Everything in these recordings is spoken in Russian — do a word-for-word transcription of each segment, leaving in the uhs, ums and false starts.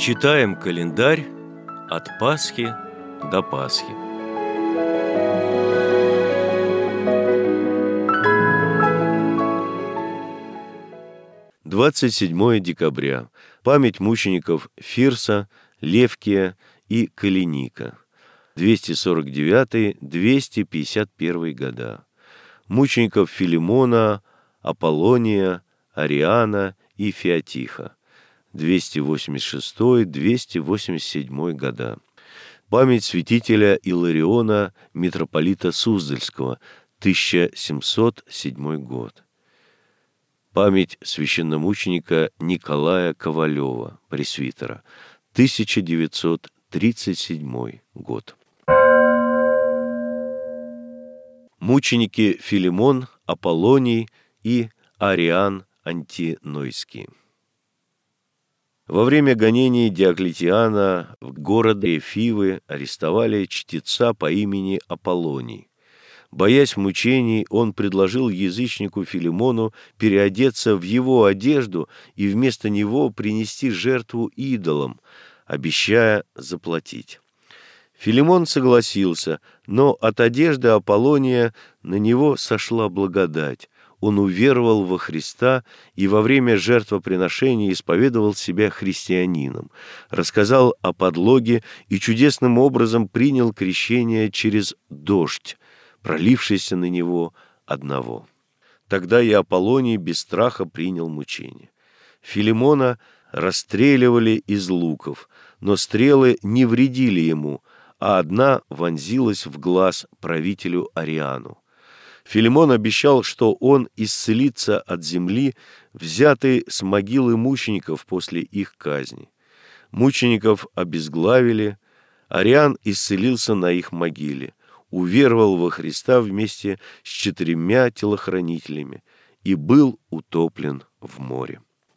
Читаем календарь от Пасхи до Пасхи. двадцать седьмое декабря. Память мучеников Фирса, Левкия и Калиника. двести сорок девятый - двести пятьдесят первый года. Мучеников Филимона, Аполлония, Ариана и Феотиха. двести восемьдесят шестой - двести восемьдесят седьмой года. Память святителя Илариона, митрополита Суздальского, тысяча семьсот седьмой год. Память священномученика Николая Ковалева, пресвитера, тысяча девятьсот тридцать седьмой год. Мученики Филимон, Аполлоний и Ариан Антинойский. Во время гонений Диоклетиана в городе Фивы арестовали чтеца по имени Аполлоний. Боясь мучений, он предложил язычнику Филимону переодеться в его одежду и вместо него принести жертву идолам, обещая заплатить. Филимон согласился, но от одежды Аполлония на него сошла благодать. Он уверовал во Христа и во время жертвоприношения исповедовал себя христианином, рассказал о подлоге и чудесным образом принял крещение через дождь, пролившийся на него одного. Тогда и Аполлоний без страха принял мучение. Филимона расстреливали из луков, но стрелы не вредили ему, а одна вонзилась в глаз правителю Ариану. Филимон обещал, что он исцелится от земли, взятой с могилы мучеников после их казни. Мучеников обезглавили, Ариан исцелился на их могиле, уверовал во Христа вместе с четырьмя телохранителями и был утоплен в море.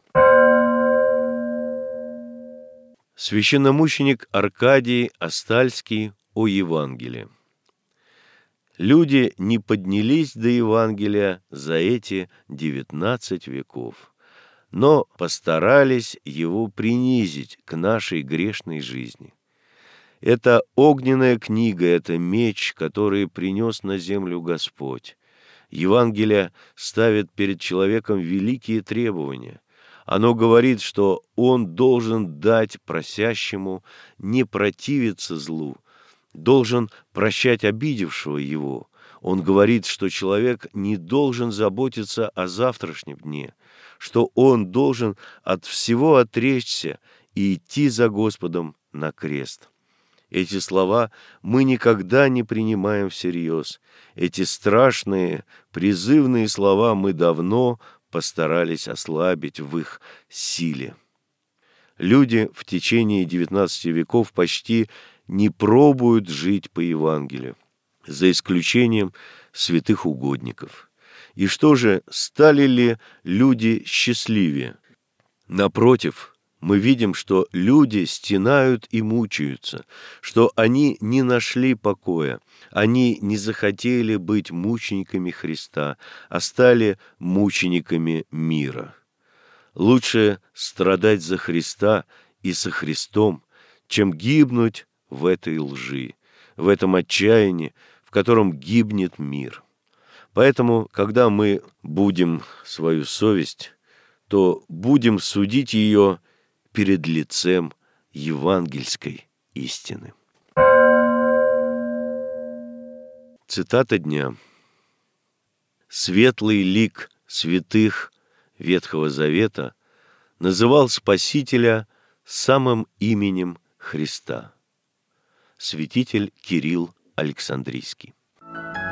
Священномученик Аркадий Астальский о Евангелии. Люди не поднялись до Евангелия за эти девятнадцать веков, но постарались его принизить к нашей грешной жизни. Это огненная книга, это меч, который принес на землю Господь. Евангелие ставит перед человеком великие требования. Оно говорит, что он должен дать просящему, не противиться злу, должен прощать обидевшего его. Он говорит, что человек не должен заботиться о завтрашнем дне, что он должен от всего отречься и идти за Господом на крест. Эти слова мы никогда не принимаем всерьез. Эти страшные, призывные слова мы давно постарались ослабить в их силе. Люди в течение девятнадцати веков почти не пробуют жить по Евангелию, за исключением святых угодников. И что же, стали ли люди счастливее? Напротив, мы видим, что люди стенают и мучаются, что они не нашли покоя, они не захотели быть мучениками Христа, а стали мучениками мира. Лучше страдать за Христа и со Христом, чем гибнуть в этой лжи, в этом отчаянии, в котором гибнет мир. Поэтому, когда мы будем свою совесть, то будем судить ее перед лицем евангельской истины. Цитата дня. «Светлый лик святых Ветхого Завета называл Спасителя самым именем Христа». Святитель Кирилл Александрийский.